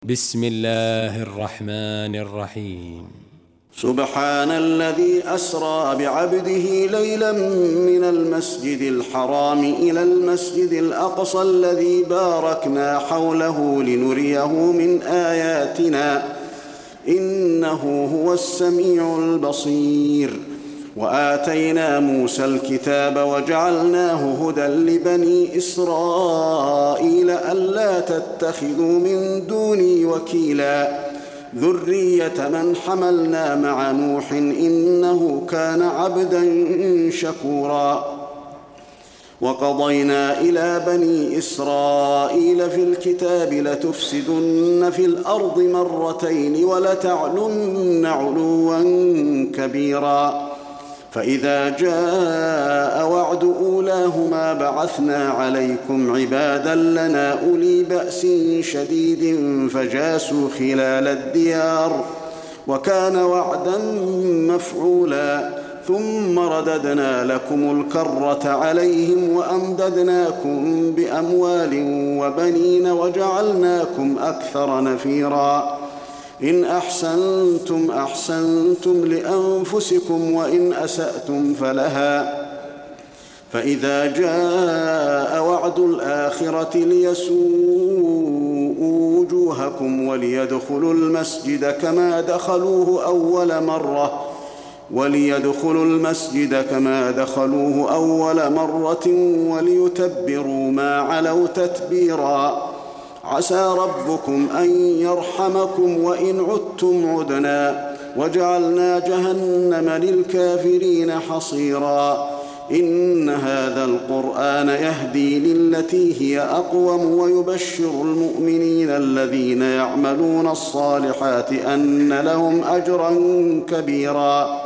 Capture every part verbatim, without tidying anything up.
بسم الله الرحمن الرحيم. سبحان الذي أسرى بعبده ليلا من المسجد الحرام إلى المسجد الأقصى الذي باركنا حوله لنريه من آياتنا إنه هو السميع البصير. وآتينا موسى الكتاب وجعلناه هدى لبني إسرائيل ألا تتخذوا من دوني وكيلا ذرية من حملنا مع نوح إنه كان عبدا شكورا. وقضينا إلى بني إسرائيل في الكتاب لتفسدن في الأرض مرتين ولتعلن علوا كبيرا. فإذا جاء وعد أولاهما بعثنا عليكم عبادا لنا أولي بأس شديد فجاسوا خلال الديار وكان وعدا مفعولا. ثم رددنا لكم الكرة عليهم وأمددناكم بأموال وبنين وجعلناكم أكثر نفيرا. إن أحسنتم أحسنتم لأنفسكم وإن أسأتم فلها. فإذا جاء وعد الآخرة ليسوءوا وجوهكم وليدخلوا المسجد كما دخلوه أول مرة وليدخلوا المسجد كما دخلوه أول مرة وليتبروا ما علوا تتبيرا. عسى ربكم أن يرحمكم وإن عدتم عدنا وجعلنا جهنم للكافرين حصيرا. إن هذا القرآن يهدي للتي هي أقوم ويبشر المؤمنين الذين يعملون الصالحات أن لهم أجرا كبيرا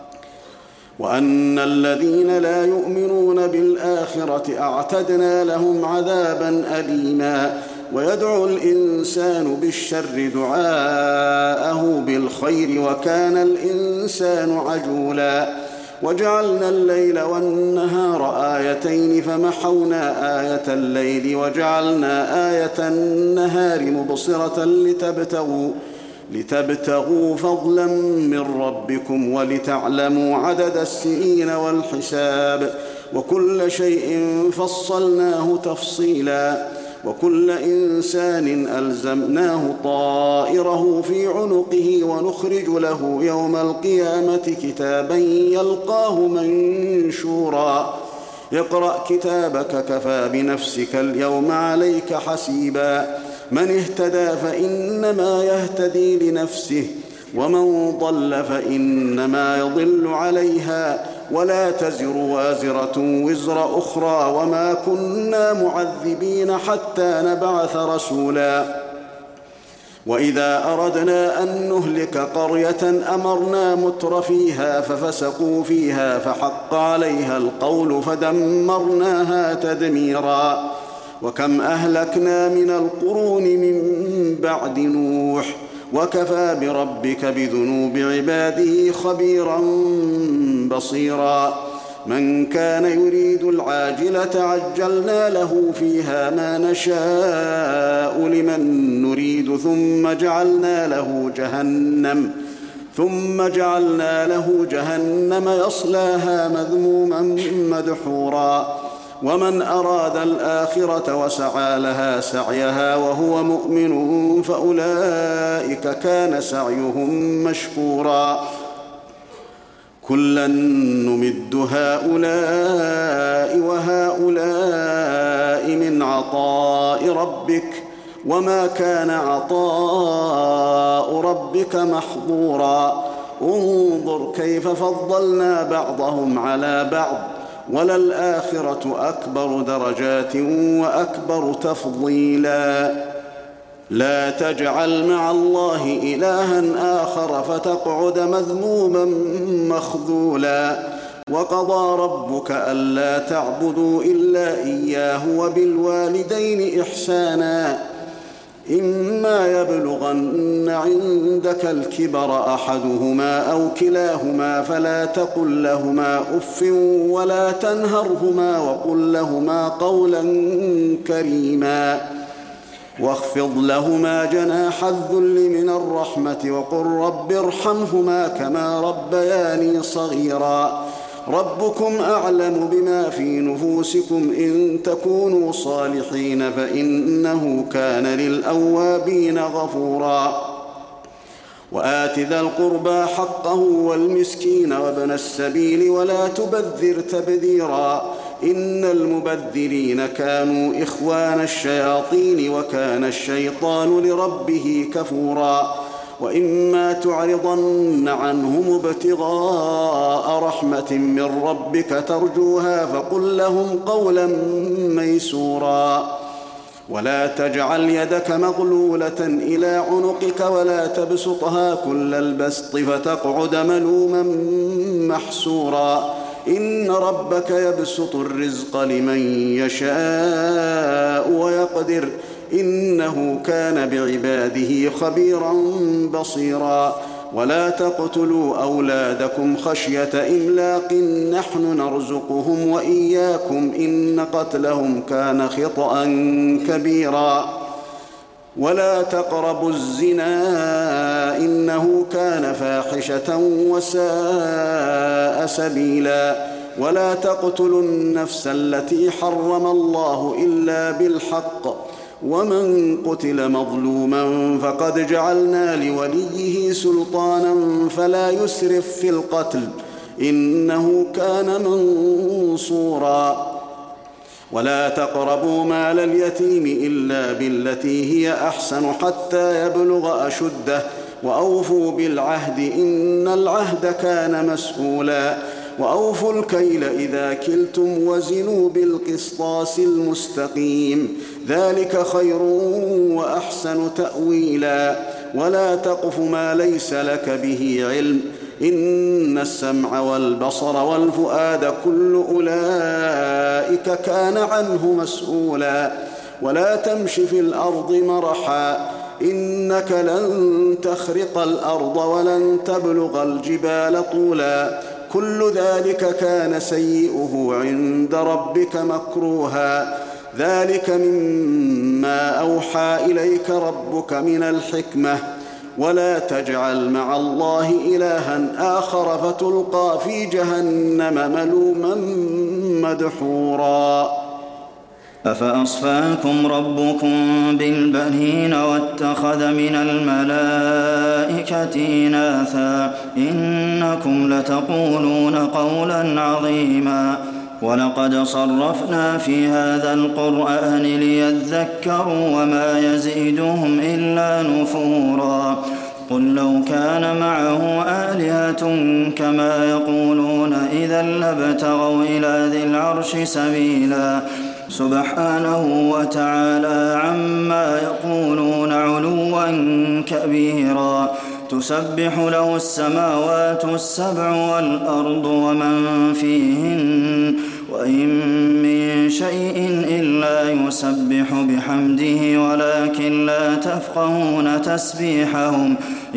وأن الذين لا يؤمنون بالآخرة أعتدنا لهم عذابا أليما. ويدعو الإنسان بالشر دعاءه بالخير وكان الإنسان عجولا. وجعلنا الليل والنهار آيتين فمحونا آية الليل وجعلنا آية النهار مبصرة لتبتغوا لتبتغوا فضلا من ربكم ولتعلموا عدد السنين والحساب وكل شيء فصلناه تفصيلا. وكل إنسان ألزمناه طائره في عنقه ونخرج له يوم القيامة كتابا يلقاه منشورا. اقرأ كتابك كفى بنفسك اليوم عليك حسيبا. من اهتدى فإنما يهتدي لنفسه ومن ضل فإنما يضل عليها ولا تزر وازرة وزر أخرى وما كنا معذبين حتى نبعث رسولا. وإذا أردنا أن نهلك قرية أمرنا متر فيها ففسقوا فيها فحق عليها القول فدمرناها تدميرا. وكم أهلكنا من القرون من بعد نوح وكفى بربك بذنوب عباده خبيرا بصيرا. من كان يريد العاجلة عجلنا له فيها ما نشاء لمن نريد ثم جعلنا له جهنم ثم جعلنا له جهنم يصلاها مذموما مدحورا. ومن أراد الآخرة وسعى لها سعيها وهو مؤمن فأولئك كان سعيهم مشكورا. كلا نمد هؤلاء وهؤلاء من عطاء ربك وما كان عطاء ربك محظورا. انظر كيف فضلنا بعضهم على بعض وللآخرة أكبر درجات وأكبر تفضيلا. لا تجعل مع الله إلها آخر فتقعد مذموما مخذولا. وقضى ربك ألا تعبدوا إلا إياه وبالوالدين إحسانا. إما يبلغن عندك الكبر أحدهما أو كلاهما فلا تقل لهما أف ولا تنهرهما وقل لهما قولا كريما. واخفض لهما جناح الذل من الرحمة وقل رب ارحمهما كما ربياني صغيرا ربكم أعلم بما في نفوسكم إن تكونوا صالحين فإنه كان للأوابين غفورا وآت ذا القربى حقه والمسكين وابن السبيل ولا تبذر تبذيرا إن المبذرين كانوا إخوان الشياطين وكان الشيطان لربه كفورا وإما تعرضن عنهم ابتغاء رحمة من ربك ترجوها فقل لهم قولا ميسورا ولا تجعل يدك مغلولة إلى عنقك ولا تبسطها كل البسط فتقعد ملوما محسورا إن ربك يبسط الرزق لمن يشاء ويقدر إنه كان بعباده خبيرا بصيرا ولا تقتلوا أولادكم خشية إملاق نحن نرزقهم وإياكم إن قتلهم كان خطأ كبيرا ولا تقربوا الزنا إنه كان فاحشة وساء سبيلا ولا تقتلوا النفس التي حرم الله إلا بالحق ومن قتل مظلوما فقد جعلنا لوليه سلطانا فلا يسرف في القتل إنه كان منصورا ولا تقربوا مال اليتيم إلا بالتي هي أحسن حتى يبلغ أشده وأوفوا بالعهد إن العهد كان مسؤولا وأوفوا الكيل إذا كلتم وزنوا بالقسطاس المستقيم ذلك خير وأحسن تأويلا ولا تقف ما ليس لك به علم إن السمع والبصر والفؤاد كل أولئك كان عنه مسؤولا ولا تمش في الأرض مرحا إنك لن تخرق الأرض ولن تبلغ الجبال طولا كل ذلك كان سيئه عند ربك مكروها ذلك مما أوحى إليك ربك من الحكمة ولا تجعل مع الله إلها آخر فتلقى في جهنم ملوما مدحورا أفأصفاكم ربكم بالبنين واتخذ من الملائكة إناثا إنكم لتقولون قولا عظيما ولقد صرفنا في هذا القرآن ليذكروا وما يزيدهم إلا نفورا قل لو كان معه آلهة كما يقولون إذا لابتغوا إلى ذي العرش سبيلا سبحانه وتعالى عما يقولون علوا كبيرا تسبح له السماوات السبع والأرض ومن فيهن وإن من شيء إلا يسبح بحمده ولكن لا تفقهون تسبيحهم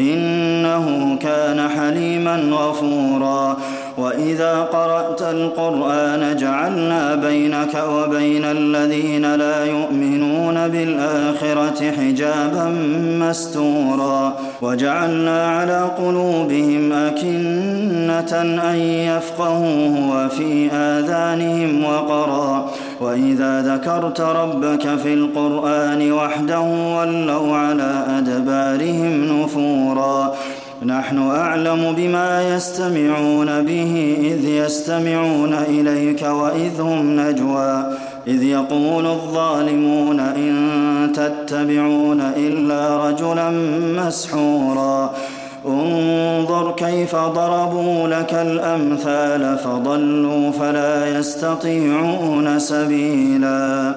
إنه كان حليما غفورا وإذا قرأت القرآن جعلنا بينك وبين الذين لا يؤمنون بالآخرة حجابا مستورا وجعلنا على قلوبهم أكنة أن يفقهوه وفي آذانهم وقرا وإذا ذكرت ربك في القرآن وحده ولوا على أدبارهم نفورا نحن أعلم بما يستمعون به إذ يستمعون إليك وإذ هم نجوى إذ يقول الظالمون إن تتبعون إلا رجلا مسحورا انظر كيف ضربوا لك الأمثال فضلوا فلا يستطيعون سبيلا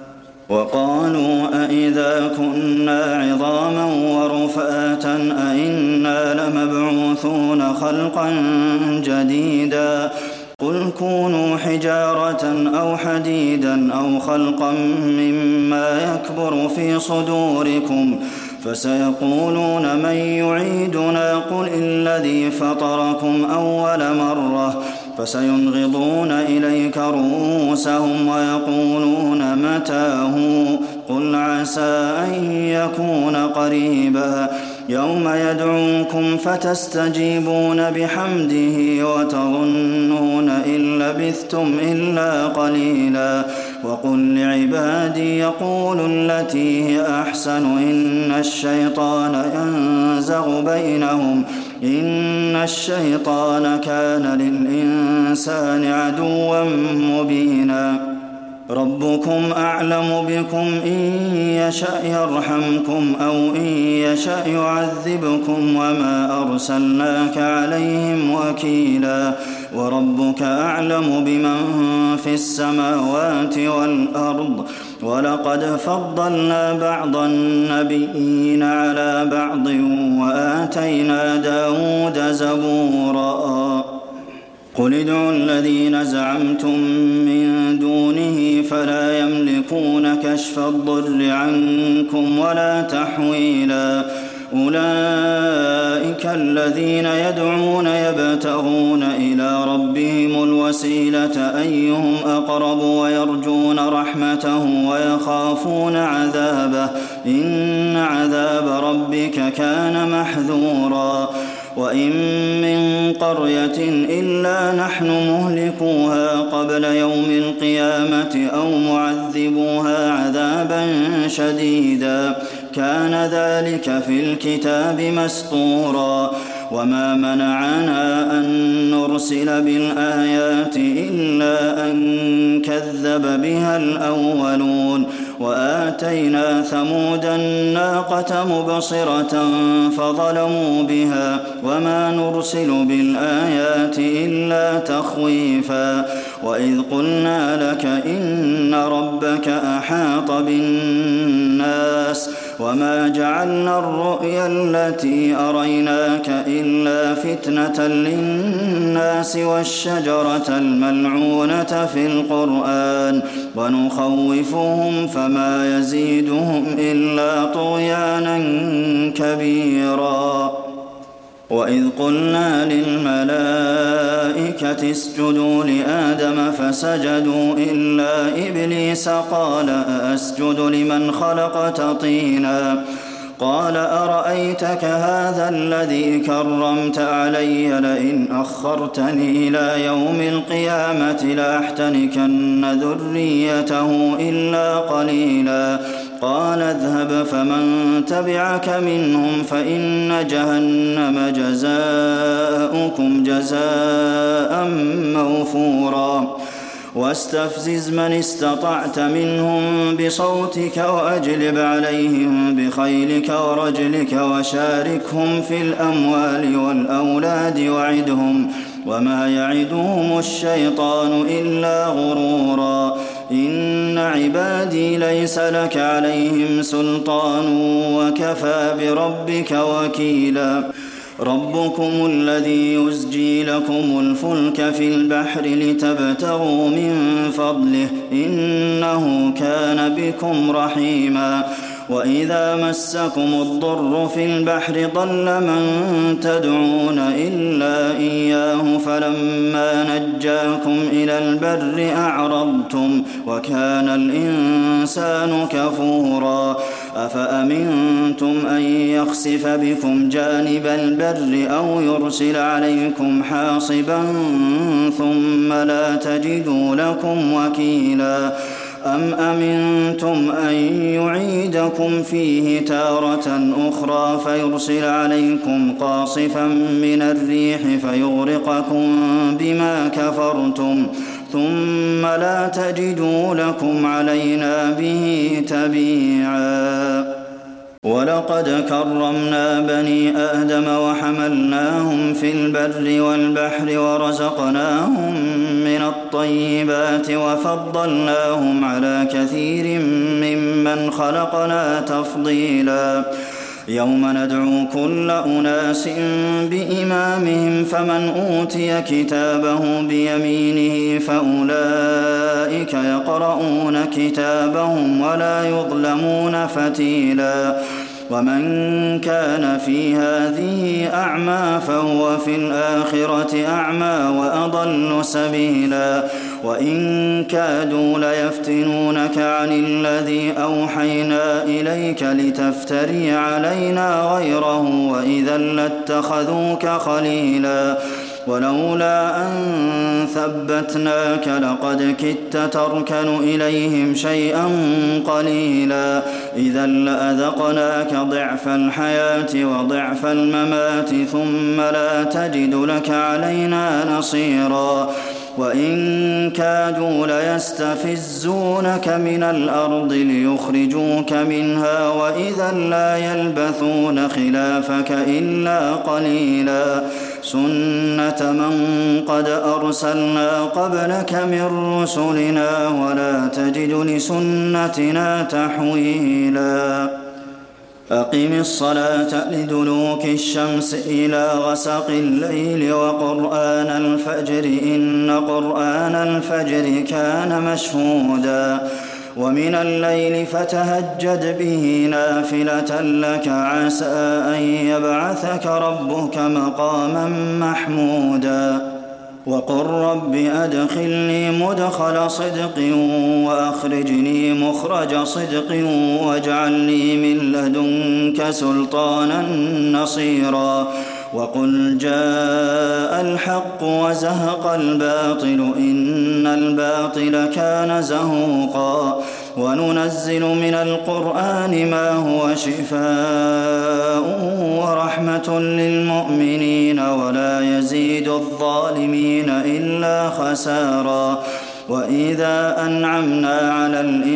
وقالوا أئذا كنا عظاما ورفاتا أئنا لمبعوثون خلقا جديدا قل كونوا حجارة أو حديدا أو خلقا مما يكبر في صدوركم فسيقولون من يعيدنا قل الذي فطركم أول مرة فسينغضون إليك رؤوسهم ويقولون متى هو قل عسى أن يكون قريبا يوم يدعوكم فتستجيبون بحمده وتظنون إن لبثتم إلا قليلا وقل لعبادي يقولوا التي هي أحسن إن الشيطان ينزغ بينهم إن الشيطان كان للإنسان عدوا مبينا ربكم أعلم بكم إن يشأ يرحمكم أو إن يشأ يعذبكم وما أرسلناك عليهم وكيلا وربك أعلم بمن في السماوات والأرض ولقد فضلنا بعض النبيين على بعض وآتينا داود زبورا قل ادعوا الذين زعمتم من دونه فلا يملكون كشف الضر عنكم ولا تحويلا أولئك الذين يدعون يبتغون إلى ربهم الوسيلة أيهم أقرب ويرجون رحمته ويخافون عذابه إن عذاب ربك كان محذورا وإن من قرية إلا نحن مهلكوها قبل يوم القيامة أو معذبوها عذابا شديدا كان ذلك في الكتاب مسطورا وما منعنا أن نرسل بالآيات إلا أن كذب بها الأولون وآتينا ثمود الناقة مبصرة فظلموا بها وما نرسل بالآيات إلا تخويفا وإذ قلنا لك إن ربك أحاط بالناس وما جعلنا الرؤيا التي أريناك إلا فتنة للناس والشجرة الملعونة في القرآن ونخوفهم فما يزيدهم إلا طغيانا كبيرا وإذ قلنا للملائكة اسجدوا لآدم فسجدوا إلا إبليس قال أأسجد لمن خلقت طينا قال أرأيتك هذا الذي كرمت علي لئن أخرتني إلى يوم القيامة لأحتنكن ذريته إلا قليلا قال اذهب فمن تبعك منهم فإن جهنم جزاؤكم جزاء موفورا واستفزز من استطعت منهم بصوتك وأجلب عليهم بخيلك ورجلك وشاركهم في الأموال والأولاد وعدهم وما يعدهم الشيطان إلا غرورا إن عبادي ليس لك عليهم سلطان وكفى بربك وكيلا ربكم الذي يزجي لكم الفلك في البحر لتبتغوا من فضله إنه كان بكم رحيما وإذا مسكم الضر في البحر ضل من تدعون إلا إياه فلما نجاكم إلى البر أعرضتم وكان الإنسان كفورا أفأمنتم أن يخسف بكم جانب البر أو يرسل عليكم حاصبا ثم لا تجدوا لكم وكيلا أم أمنتم أن يعيدكم فيه تارة أخرى فيرسل عليكم قاصفا من الريح فيغرقكم بما كفرتم ثم لا تجدوا لكم علينا به تبيعا ولقد كرمنا بني آدم وحملناهم في البر والبحر ورزقناهم من الطيبات وفضلناهم على كثير ممن خلقنا تفضيلا يوم ندعو كل أناس بإمامهم فمن أوتي كتابه بيمينه فأولئك يقرؤون كتابهم ولا يظلمون فتيلا ومن كان في هذه أعمى فهو في الآخرة أعمى وأضل سبيلا وإن كادوا ليفتنونك عن الذي أوحينا إليك لتفتري علينا غيره وإذا لاتخذوك خليلا ولولا أن ثبتناك لقد كدت تركن إليهم شيئا قليلا إذا لأذقناك ضعف الحياة وضعف الممات ثم لا تجد لك علينا نصيرا وإن كادوا ليستفزونك من الأرض ليخرجوك منها وإذا لا يلبثون خلافك إلا قليلا سنة من قد أرسلنا قبلك من رسلنا ولا تجد لسنتنا تحويلا أقم الصلاة لدلوك الشمس إلى غسق الليل وقرآن الفجر إن قرآن الفجر كان مشهودا ومن الليل فتهجد به نافلة لك عسى أن يبعثك ربك مقاما محمودا وقل رب أدخلني مدخل صدق وأخرجني مخرج صدق واجعل لي من لدنك سلطانا نصيرا وقل جاء الحق وزهق الباطل إن الباطل كان زهوقا وننزل من القرآن ما هو شفاء ورحمة للمؤمنين ولا يزيد الظالمين إلا خسارا وإذا أنعمنا على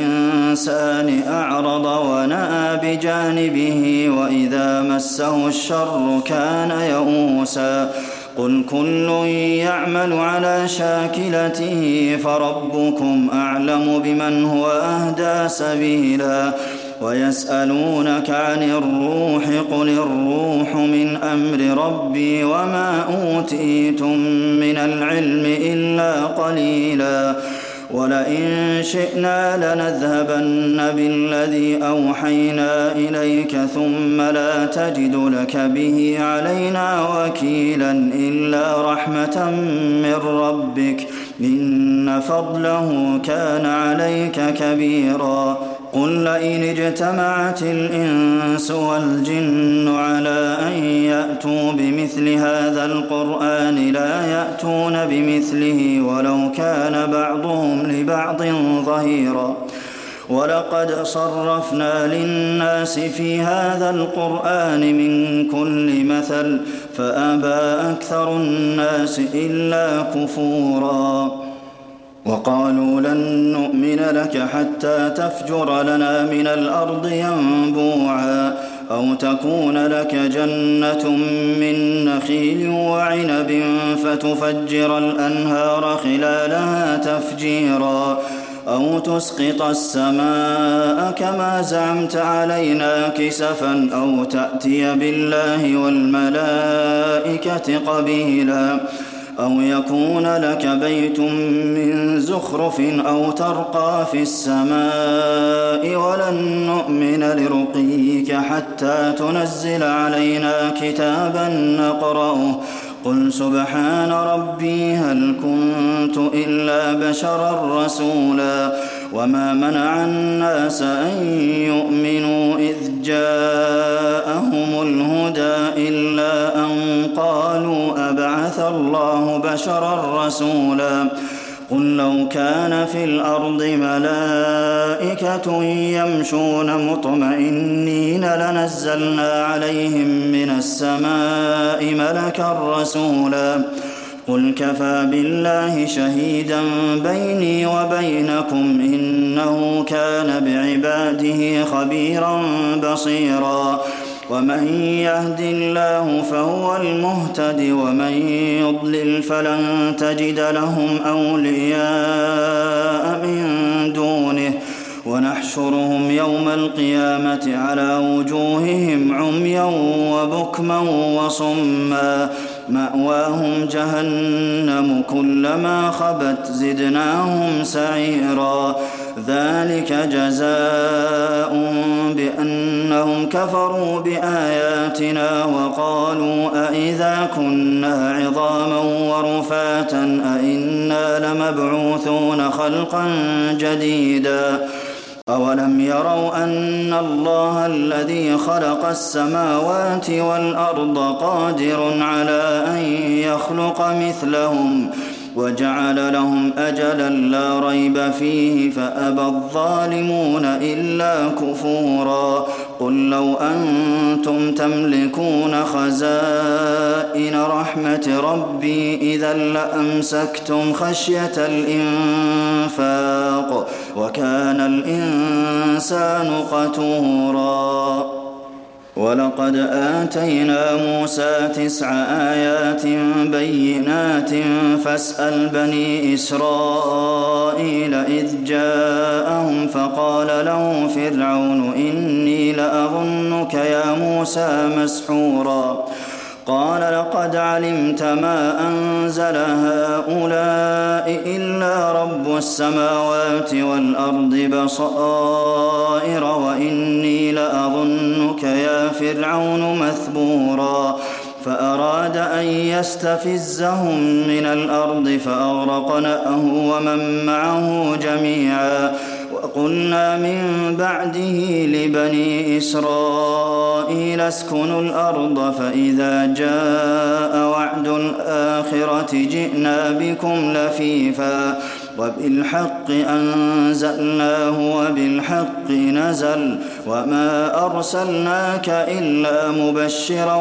الإنسان أعرض ونأى بجانبه وإذا مسه الشر كان يئوسا قل كل يعمل على شاكلته فربكم أعلم بمن هو أهدى سبيلا ويسألونك عن الروح قل الروح من أمر ربي وما أوتيتم من العلم إلا قليلا ولئن شئنا لنذهبن بالذي أوحينا إليك ثم لا تجد لك به علينا وكيلا إلا رحمة من ربك إن فضله كان عليك كبيرا قل لئن اجتمعت الإنس والجن على أن يأتوا بمثل هذا القرآن لا يأتون بمثله ولو كان بعضهم لبعض ظهيرا ولقد صرفنا للناس في هذا القرآن من كل مثل فأبى أكثر الناس إلا كفورا وقالوا لن نؤمن لك حتى تفجر لنا من الأرض ينبوعا أو تكون لك جنة من نخيل وعنب فتفجر الأنهار خلالها تفجيرا أو تسقط السماء كما زعمت علينا كسفا أو تأتي بالله والملائكة قبيلا أو يكون لك بيت من زخرف أو ترقى في السماء ولن نؤمن لرقيك حتى تنزل علينا كتابا نقرأه قل سبحان ربي هل كنت إلا بشرا رسولا وما منع الناس أن يؤمنوا إذ جاءهم الهدى إلا أن قالوا أبعث الله بشرا رسولا قل لو كان في الأرض ملائكة يمشون مطمئنين لنزلنا عليهم من السماء ملكا رسولا قل كفى بالله شهيدا بيني وبينكم إنه كان بعباده خبيرا بصيرا ومن يهد الله فهو المهتد ومن يضلل فلن تجد لهم أولياء من دونه ونحشرهم يوم القيامة على وجوههم عميا وبكما وصما مأواهم جهنم كلما خبت زدناهم سعيرا ذلك جزاء بأنهم كفروا بآياتنا وقالوا أئذا كنا عظاما ورفاتا أئنا لمبعوثون خلقا جديدا أولم يروا أن الله الذي خلق السماوات والأرض قادر على أن يخلق مثلهم وجعل لهم أجلا لا ريب فيه فأبى الظالمون إلا كفورا قل لو أنتم تملكون خزائن رحمة ربي إذا لأمسكتم خشية الإنفاق وكان الإنسان قتورا ولقد آتينا موسى تسع آيات بينات فاسأل بني إسرائيل إذ جاءهم فقال له فرعون إني لأظنك يا موسى مسحورا قال لقد علمت ما أنزل هؤلاء إلا رب السماوات والأرض بصائر وإني لأظنك يا فرعون مثبورا فأراد أن يستفزهم من الأرض فأغرقناه ومن معه جميعا وقلنا من بعده لبني إسرائيل اسكنوا الأرض فإذا جاء وعد الآخرة جئنا بكم لفيفا وبالحق أنزلناه وبالحق نزل وما أرسلناك إلا مبشرا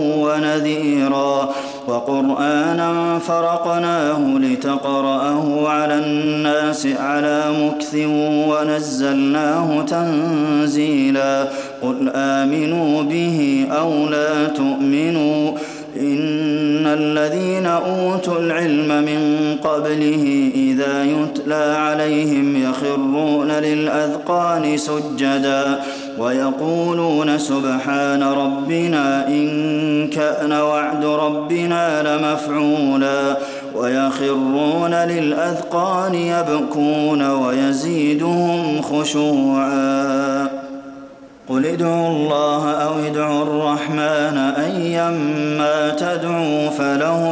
ونذيرا وقرآنا فرقناه لتقرأه على الناس على مكث ونزلناه تنزيلا قل آمنوا به أو لا تؤمنوا إن الذين أوتوا العلم من قبله إذا يتلى عليهم يخرون للأذقان سجدا ويقولون سبحان ربنا إن كان وعد ربنا لمفعولا ويخرون للأذقان يبكون ويزيدهم خشوعا قل ادعوا الله أو ادعوا الرحمن أيما تدعوا فله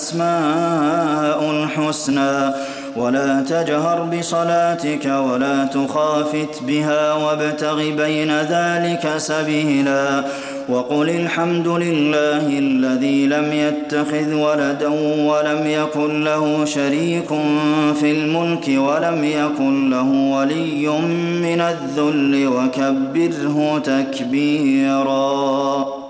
الأسماء الحسنى ولا تجهر بصلاتك ولا تخافت بها وابتغ بين ذلك سبيلا وقل الحمد لله الذي لم يتخذ ولدا ولم يكن له شريك في الملك ولم يكن له ولي من الذل وكبره تكبيرا.